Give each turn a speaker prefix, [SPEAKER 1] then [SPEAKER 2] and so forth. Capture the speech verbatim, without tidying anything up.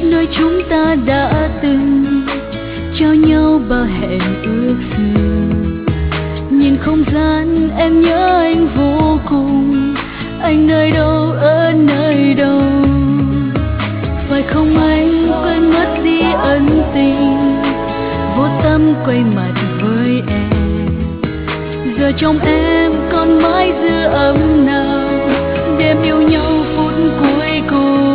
[SPEAKER 1] nơi chúng ta đã từng cho nhau bao hẹn ước hẹn. Nhìn không gian em nhớ anh vô cùng, anh nơi đâu ở nơi đâu, phải không anh quên mất đi ân tình, vô tâm quay mặt với em. Giờ trong em còn mãi dư ấm nào, đêm yêu nhau phút cuối cùng.